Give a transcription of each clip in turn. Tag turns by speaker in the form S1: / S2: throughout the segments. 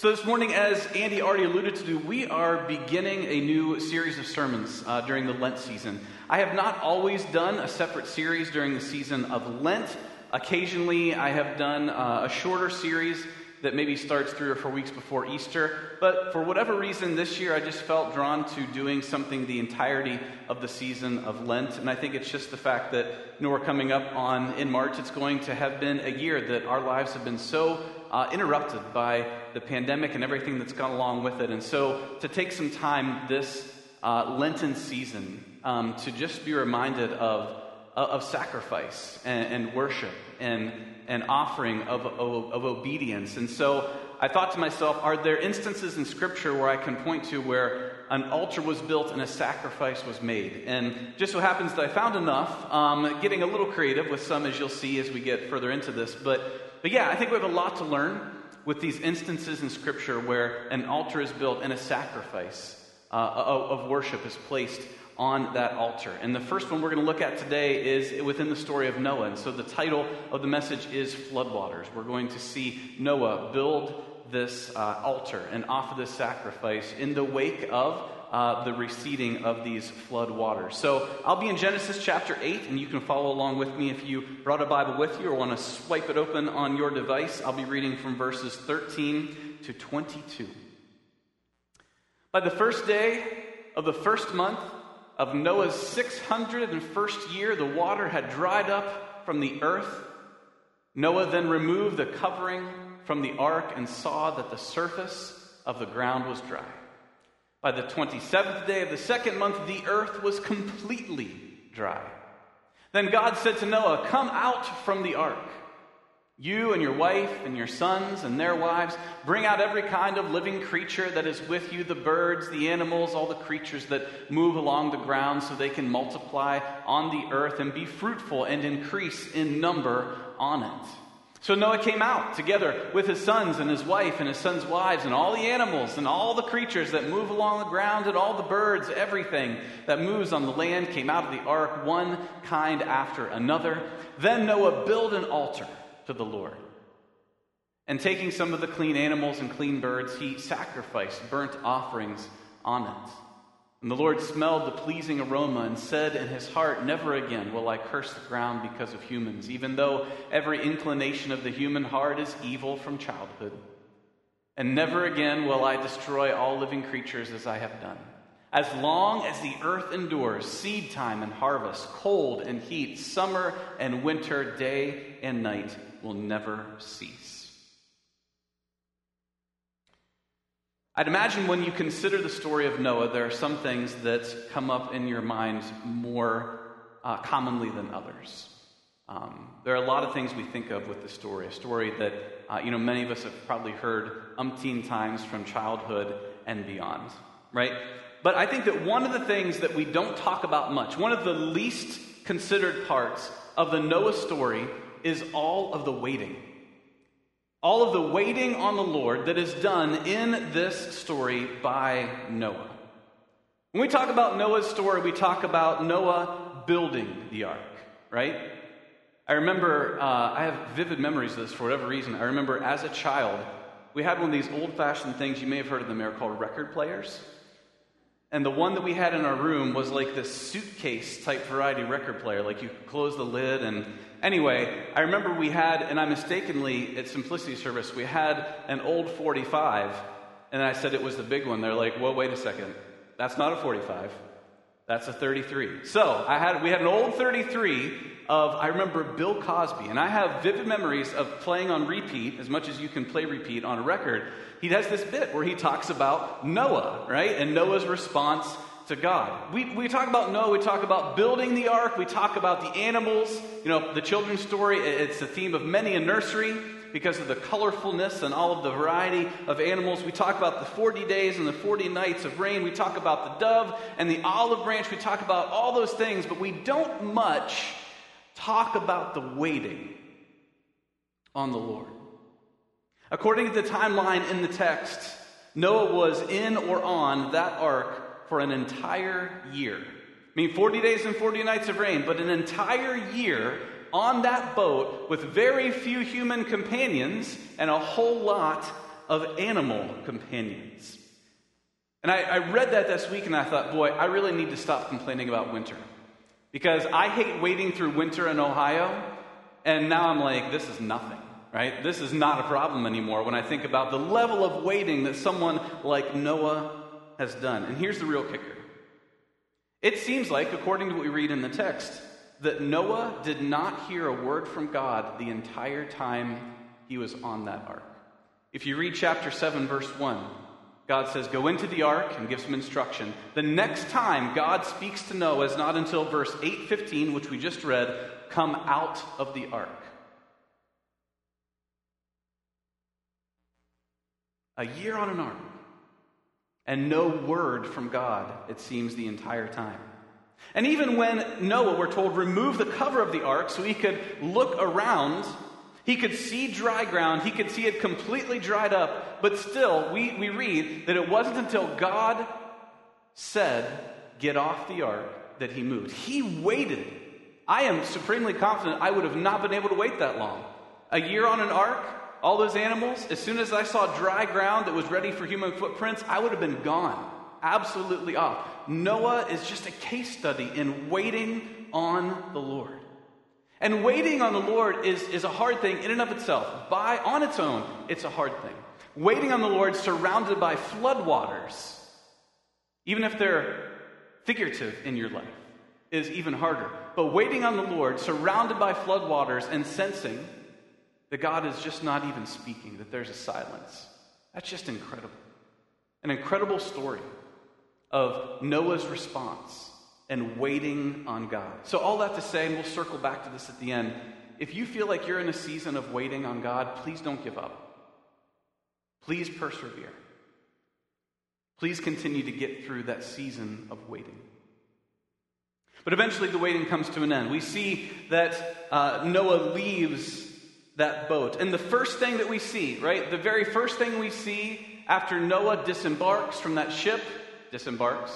S1: So this morning, as Andy already alluded to, we are beginning a new series of sermons during the Lent season. I have not always done a separate series during the season of Lent. Occasionally, I have done a shorter series that maybe starts 3 or 4 weeks before Easter. But for whatever reason, this year I just felt drawn to doing something the entirety of the season of Lent. And I think it's just the fact that we're coming up on, in March, it's going to have been a year that our lives have been so interrupted by the pandemic and everything that's gone along with it. And so to take some time this Lenten season to just be reminded of sacrifice and worship and offering of obedience. And so I thought to myself, are there instances in Scripture where I can point to where an altar was built and a sacrifice was made? And just so happens that I found enough, getting a little creative with some, as you'll see as we get further into this. But yeah, I think we have a lot to learn with these instances in Scripture where an altar is built and a sacrifice of worship is placed on that altar. And the first one we're going to look at today is within the story of Noah. And so the title of the message is Floodwaters. We're going to see Noah build this altar and offer this sacrifice in the wake of the receding of these flood waters. So I'll be in Genesis chapter 8, and you can follow along with me if you brought a Bible with you or want to swipe it open on your device. I'll be reading from verses 13 to 22. By the first day of the first month of Noah's 601st year, the water had dried up from the earth. Noah then removed the covering from the ark and saw that the surface of the ground was dry. By the 27th day of the second month, the earth was completely dry. Then God said to Noah, "Come out from the ark, you and your wife and your sons and their wives. Bring out every kind of living creature that is with you, the birds, the animals, all the creatures that move along the ground so they can multiply on the earth and be fruitful and increase in number on it." So Noah came out together with his sons and his wife and his sons' wives and all the animals and all the creatures that move along the ground and all the birds, everything that moves on the land came out of the ark, one kind after another. Then Noah built an altar to the Lord. And taking some of the clean animals and clean birds, he sacrificed burnt offerings on it. And the Lord smelled the pleasing aroma and said in his heart, "Never again will I curse the ground because of humans, even though every inclination of the human heart is evil from childhood. And never again will I destroy all living creatures as I have done. As long as the earth endures, seed time and harvest, cold and heat, summer and winter, day and night will never cease." I'd imagine when you consider the story of Noah, there are some things that come up in your mind more commonly than others. There are a lot of things we think of with the story, a story that many of us have probably heard umpteen times from childhood and beyond, right? But I think that one of the things that we don't talk about much, one of the least considered parts of the Noah story is all of the waiting. All of the waiting on the Lord that is done in this story by Noah. When we talk about Noah's story, we talk about Noah building the ark, right? I remember, I have vivid memories of this for whatever reason. I remember as a child, we had one of these old-fashioned things, you may have heard of them, they were called record players. And the one that we had in our room was like this suitcase type variety record player. Like you could close the lid and anyway, I remember we had, and I mistakenly, at Simplicity Service, we had an old 45. And I said it was the big one. They're like, "Well, wait a second. That's not a 45. That's a 33. So we had an old 33 of, I remember Bill Cosby. And I have vivid memories of playing on repeat, as much as you can play repeat on a record. He has this bit where he talks about Noah, right? And Noah's response to God. We talk about Noah, we talk about building the ark, we talk about the animals. The children's story, it's the theme of many a nursery because of the colorfulness and all of the variety of animals. We talk about the 40 days and the 40 nights of rain. We talk about the dove and the olive branch. We talk about all those things, but we don't much talk about the waiting on the Lord. According to the timeline in the text, Noah was in or on that ark for an entire year. I mean, 40 days and 40 nights of rain, but an entire year on that boat with very few human companions and a whole lot of animal companions. And I read that this week and I thought, boy, I really need to stop complaining about winter. Because I hate waiting through winter in Ohio, and now I'm like, this is nothing, right? This is not a problem anymore when I think about the level of waiting that someone like Noah has done. And here's the real kicker. It seems like, according to what we read in the text, that Noah did not hear a word from God the entire time he was on that ark. If you read chapter 7, verse 1, God says, go into the ark, and gives him instruction. The next time God speaks to Noah is not until verse 8:15, which we just read, come out of the ark. A year on an ark. And no word from God, it seems, the entire time. And even when Noah, we're told, removed the cover of the ark so he could look around, he could see dry ground, he could see it completely dried up, but still, we read that it wasn't until God said, get off the ark, that he moved. He waited. I am supremely confident I would have not been able to wait that long. A year on an ark, all those animals, as soon as I saw dry ground that was ready for human footprints, I would have been gone. Absolutely off. Noah is just a case study in waiting on the Lord. And waiting on the Lord is a hard thing in and of itself. On its own, it's a hard thing. Waiting on the Lord surrounded by floodwaters, even if they're figurative in your life, is even harder. But waiting on the Lord surrounded by floodwaters and sensing that God is just not even speaking, that there's a silence. That's just incredible. An incredible story of Noah's response and waiting on God. So all that to say, and we'll circle back to this at the end, if you feel like you're in a season of waiting on God, please don't give up. Please persevere. Please continue to get through that season of waiting. But eventually the waiting comes to an end. We see that Noah leaves that boat. And the first thing that we see, right, the very first thing we see after Noah disembarks from that ship, disembarks,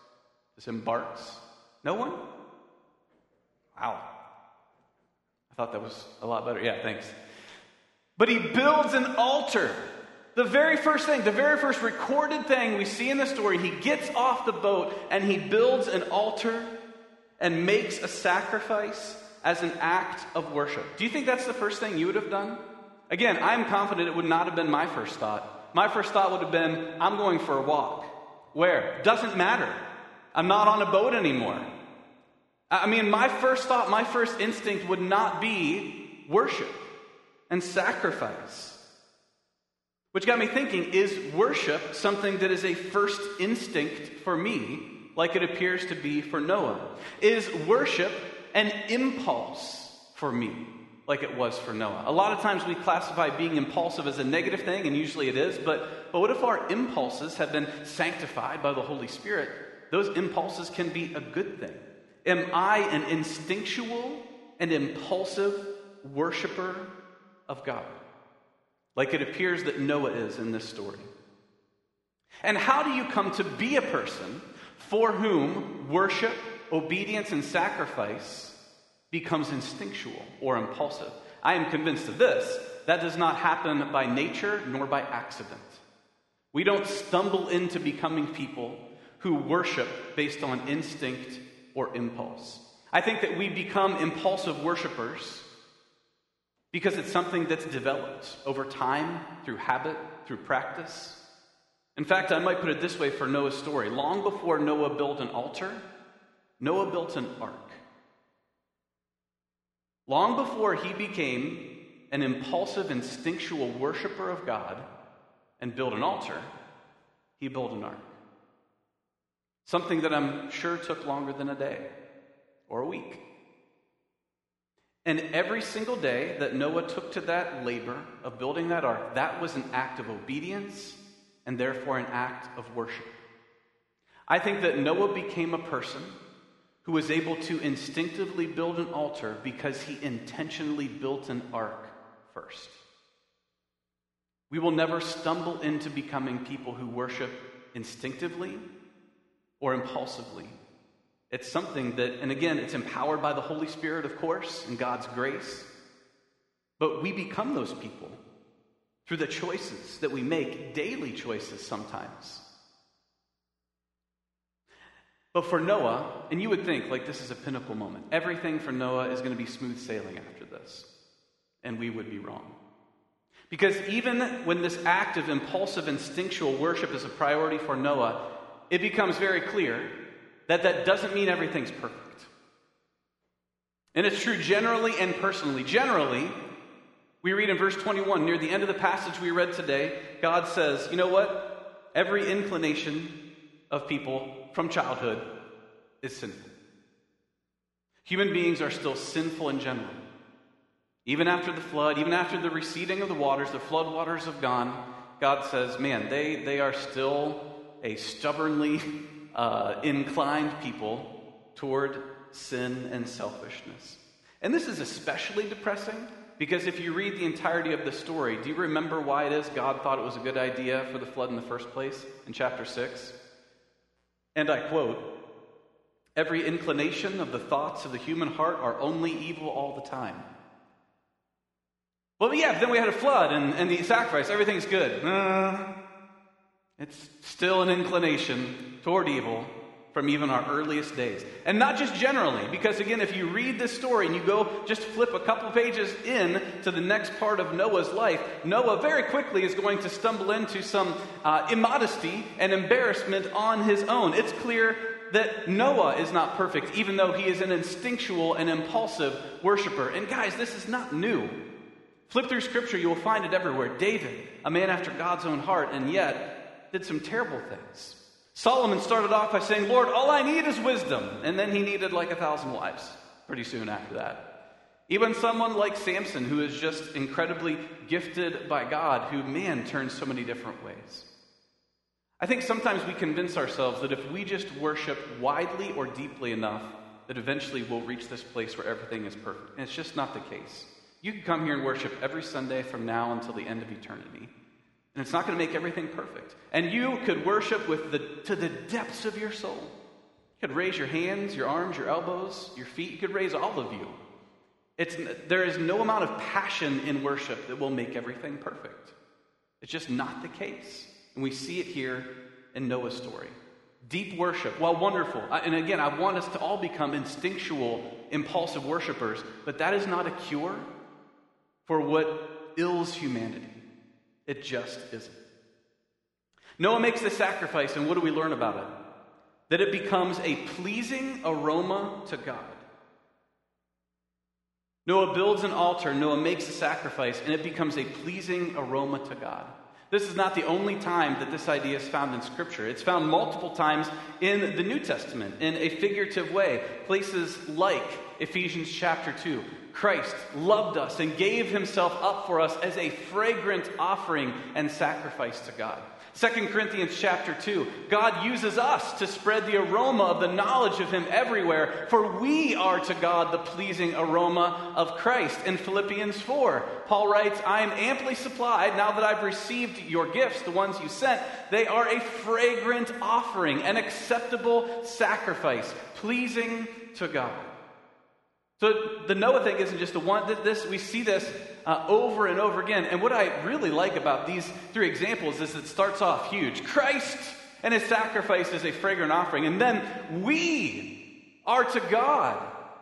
S1: no one? Wow. I thought that was a lot better. Yeah, thanks. But he builds an altar. The very first thing, the very first recorded thing we see in the story, he gets off the boat and he builds an altar and makes a sacrifice as an act of worship. Do you think that's the first thing you would have done? Again, I'm confident it would not have been my first thought. My first thought would have been, I'm going for a walk. Where? Doesn't matter. I'm not on a boat anymore. I mean, my first thought, my first instinct would not be worship and sacrifice. Which got me thinking, is worship something that is a first instinct for me, like it appears to be for Noah? Is worship an impulse for me, like it was for Noah? A lot of times we classify being impulsive as a negative thing, and usually it is, but what if our impulses have been sanctified by the Holy Spirit? Those impulses can be a good thing. Am I an instinctual and impulsive worshiper of God, like it appears that Noah is in this story? And how do you come to be a person for whom worship, obedience, and sacrifice becomes instinctual or impulsive? I am convinced of this. That does not happen by nature nor by accident. We don't stumble into becoming people who worship based on instinct or impulse. I think that we become impulsive worshipers because it's something that's developed over time, through habit, through practice. In fact, I might put it this way for Noah's story. Long before Noah built an altar, Noah built an ark. Long before he became an impulsive, instinctual worshiper of God and built an altar, he built an ark. Something that I'm sure took longer than a day or a week. And every single day that Noah took to that labor of building that ark, that was an act of obedience and therefore an act of worship. I think that Noah became a person who was able to instinctively build an altar because he intentionally built an ark first. We will never stumble into becoming people who worship instinctively or impulsively. It's something that, and again, it's empowered by the Holy Spirit, of course, and God's grace. But we become those people through the choices that we make, daily choices sometimes. But for Noah, and you would think, like, this is a pinnacle moment. Everything for Noah is going to be smooth sailing after this. And we would be wrong. Because even when this act of impulsive, instinctual worship is a priority for Noah, it becomes very clear that that doesn't mean everything's perfect. And it's true generally and personally. Generally, we read in verse 21, near the end of the passage we read today, God says, you know what? Every inclination of people from childhood is sinful. Human beings are still sinful in general. Even after the flood, even after the receding of the waters, the flood waters have gone, God says, man, they are still a stubbornly inclined people toward sin and selfishness. And this is especially depressing because if you read the entirety of the story, do you remember why it is God thought it was a good idea for the flood in the first place in chapter 6? And I quote, "Every inclination of the thoughts of the human heart are only evil all the time." Well, yeah, then we had a flood and the sacrifice. Everything's good. It's still an inclination toward evil from even our earliest days. And not just generally, because again, if you read this story and you go just flip a couple pages in to the next part of Noah's life, Noah very quickly is going to stumble into some immodesty and embarrassment on his own. It's clear that Noah is not perfect, even though he is an instinctual and impulsive worshiper. And guys, this is not new. Flip through Scripture, you will find it everywhere. David, a man after God's own heart, and yet did some terrible things. Solomon started off by saying, Lord, all I need is wisdom. And then he needed like 1,000 wives pretty soon after that. Even someone like Samson, who is just incredibly gifted by God, who, man, turns so many different ways. I think sometimes we convince ourselves that if we just worship widely or deeply enough, that eventually we'll reach this place where everything is perfect. And it's just not the case. You can come here and worship every Sunday from now until the end of eternity. And it's not going to make everything perfect. And you could worship to the depths of your soul. You could raise your hands, your arms, your elbows, your feet. You could raise all of you. There is no amount of passion in worship that will make everything perfect. It's just not the case. And we see it here in Noah's story. Deep worship, while wonderful. And again, I want us to all become instinctual, impulsive worshipers. But that is not a cure for what ills humanity. It just isn't. Noah makes this sacrifice, and what do we learn about it? That it becomes a pleasing aroma to God. Noah builds an altar, Noah makes a sacrifice, and it becomes a pleasing aroma to God. This is not the only time that this idea is found in Scripture. It's found multiple times in the New Testament in a figurative way. Places like Ephesians chapter 2. Christ loved us and gave himself up for us as a fragrant offering and sacrifice to God. 2 Corinthians chapter 2, God uses us to spread the aroma of the knowledge of him everywhere, for we are to God the pleasing aroma of Christ. In Philippians 4, Paul writes, I am amply supplied now that I've received your gifts, the ones you sent. They are a fragrant offering, an acceptable sacrifice, pleasing to God. So the Noah thing isn't just the one. We see this over and over again. And what I really like about these three examples is it starts off huge. Christ and his sacrifice is a fragrant offering. And then we are to God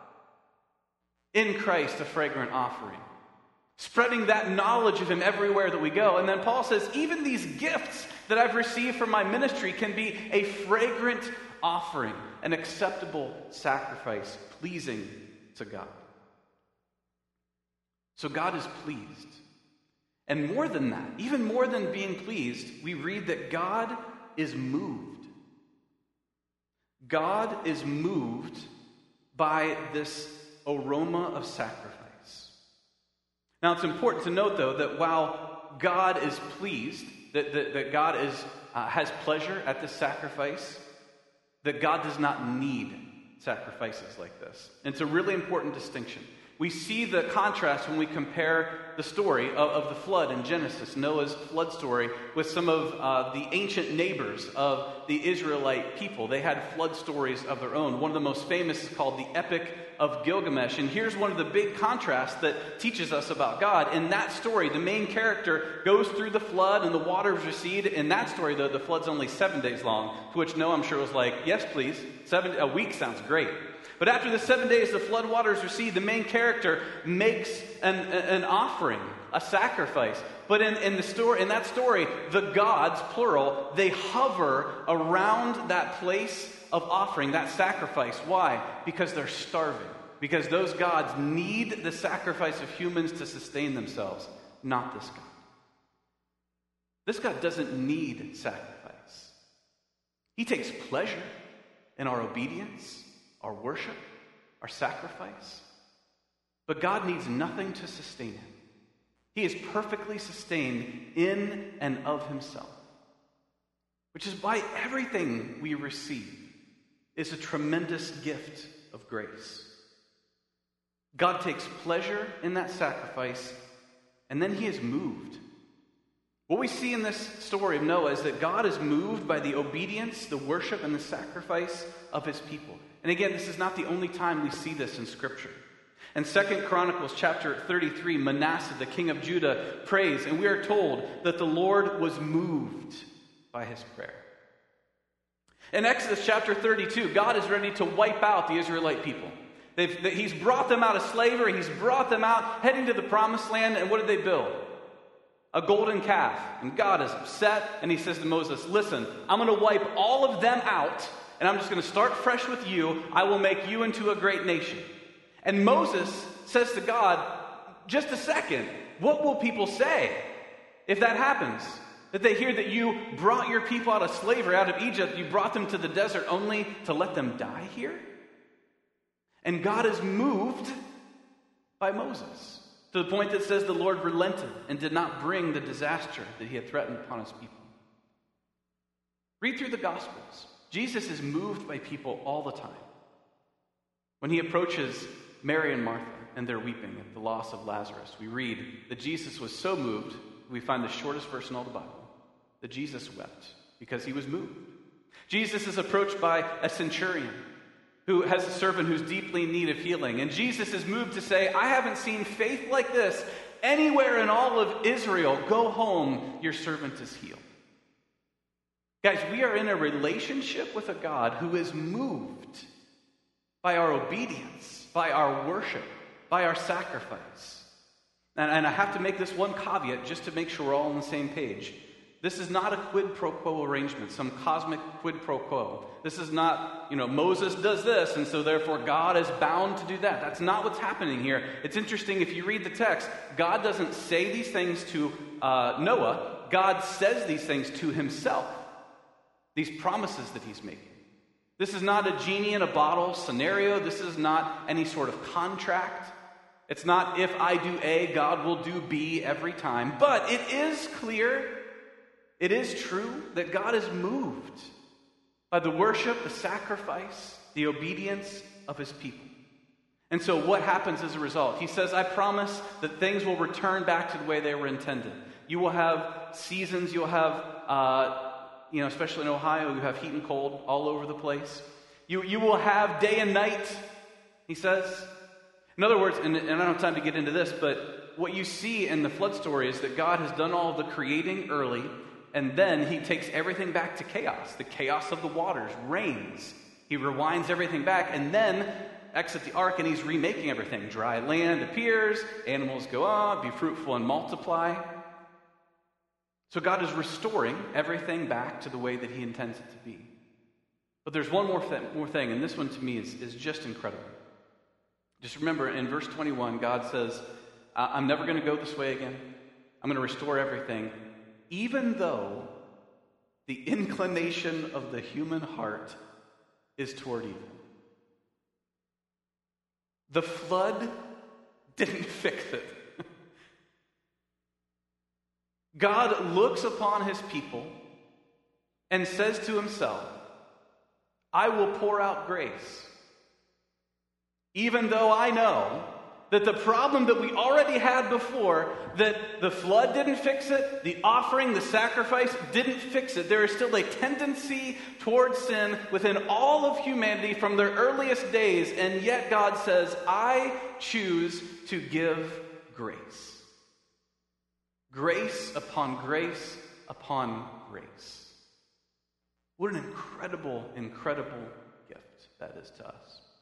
S1: in Christ a fragrant offering. Spreading that knowledge of him everywhere that we go. And then Paul says, even these gifts that I've received from my ministry can be a fragrant offering, an acceptable sacrifice, pleasing to God. So God is pleased. And more than that, even more than being pleased, we read that God is moved. God is moved by this aroma of sacrifice. Now it's important to note, though, that while God is pleased, that God has pleasure at this sacrifice, that God does not need sacrifices like this. And it's a really important distinction. We see the contrast when we compare the story of the flood in Genesis, Noah's flood story, with some of the ancient neighbors of the Israelite people. They had flood stories of their own. One of the most famous is called the Epic of Gilgamesh. And here's one of the big contrasts that teaches us about God. In that story, the main character goes through the flood and the waters recede. In that story, though, the flood's only 7 days long, to which Noah, I'm sure, was like, yes, please. A week sounds great. But after the 7 days, the flood waters recede. The main character makes an offering, a sacrifice. But in that story, the gods, plural, they hover around that place of offering, that sacrifice. Why? Because they're starving. Because those gods need the sacrifice of humans to sustain themselves, not this God. This God doesn't need sacrifice. He takes pleasure in our obedience, our worship, our sacrifice. But God needs nothing to sustain him. He is perfectly sustained in and of himself. Which is why everything we receive is a tremendous gift of grace. God takes pleasure in that sacrifice, and then he is moved. What we see in this story of Noah is that God is moved by the obedience, the worship, and the sacrifice of his people. And again, this is not the only time we see this in Scripture. In 2 Chronicles chapter 33, Manasseh, the king of Judah, prays, and we are told that the Lord was moved by his prayer. In Exodus chapter 32, God is ready to wipe out the Israelite people. He's brought them out of slavery. He's brought them out heading to the promised land. And what did they build? A golden calf. And God is upset. And he says to Moses, listen, I'm going to wipe all of them out. And I'm just going to start fresh with you. I will make you into a great nation. And Moses says to God, just a second, what will people say if that happens? That they hear that you brought your people out of slavery, out of Egypt, you brought them to the desert only to let them die here? And God is moved by Moses to the point that says the Lord relented and did not bring the disaster that he had threatened upon his people. Read through the Gospels. Jesus is moved by people all the time. When he approaches Mary and Martha and they're weeping at the loss of Lazarus, we read that Jesus was so moved, we find the shortest verse in all the Bible, that Jesus wept because he was moved. Jesus is approached by a centurion who has a servant who's deeply in need of healing. And Jesus is moved to say, I haven't seen faith like this anywhere in all of Israel. Go home, your servant is healed. Guys, we are in a relationship with a God who is moved by our obedience, by our worship, by our sacrifice. And I have to make this one caveat just to make sure we're all on the same page. This is not a quid pro quo arrangement, some cosmic quid pro quo. This is not, Moses does this, and so therefore God is bound to do that. That's not what's happening here. It's interesting, if you read the text, God doesn't say these things to Noah. God says these things to himself, these promises that he's making. This is not a genie in a bottle scenario. This is not any sort of contract. It's not if I do A, God will do B every time. But it is clear, it is true that God is moved by the worship, the sacrifice, the obedience of his people. And so what happens as a result? He says, I promise that things will return back to the way they were intended. You will have seasons, you'll have, especially in Ohio, you have heat and cold all over the place. You will have day and night, he says. In other words, and I don't have time to get into this, but what you see in the flood story is that God has done all of the creating early, and then he takes everything back to chaos. The chaos of the waters reigns. He rewinds everything back, and then exits the ark, and he's remaking everything. Dry land appears, animals go on, be fruitful and multiply. So God is restoring everything back to the way that he intends it to be. But there's one more thing, and this one to me is just incredible. Just remember, in verse 21, God says, I'm never going to go this way again. I'm going to restore everything, even though the inclination of the human heart is toward evil. The flood didn't fix it. God looks upon his people and says to himself, I will pour out grace, even though I know That the problem that we already had before, that the flood didn't fix it, the offering, the sacrifice didn't fix it. There is still a tendency towards sin within all of humanity from their earliest days, and yet God says, I choose to give grace. Grace upon grace upon grace. What an incredible, incredible gift that is to us.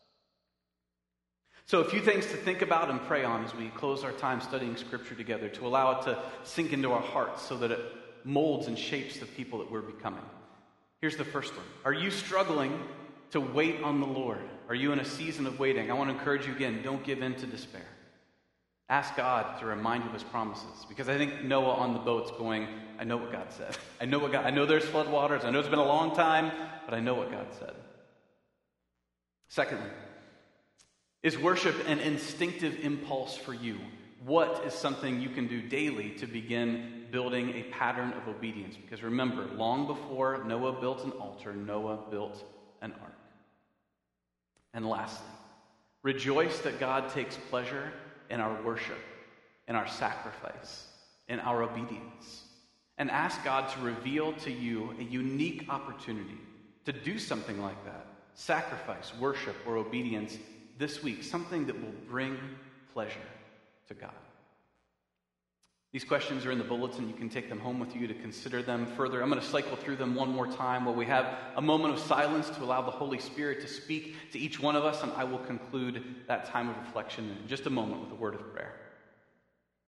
S1: So a few things to think about and pray on as we close our time studying Scripture together, to allow it to sink into our hearts so that it molds and shapes the people that we're becoming. Here's the first one. Are you struggling to wait on the Lord? Are you in a season of waiting? I want to encourage you again, don't give in to despair. Ask God to remind you of his promises. Because I think Noah on the boat's going, I know what God said. I know there's flood waters. I know it's been a long time, but I know what God said. Secondly, is worship an instinctive impulse for you? What is something you can do daily to begin building a pattern of obedience? Because remember, long before Noah built an altar, Noah built an ark. And lastly, rejoice that God takes pleasure in our worship, in our sacrifice, in our obedience. And ask God to reveal to you a unique opportunity to do something like that. Sacrifice, worship, or obedience this week, something that will bring pleasure to God. These questions are in the bulletin. You can take them home with you to consider them further. I'm going to cycle through them one more time while we have a moment of silence to allow the Holy Spirit to speak to each one of us, and I will conclude that time of reflection in just a moment with a word of prayer.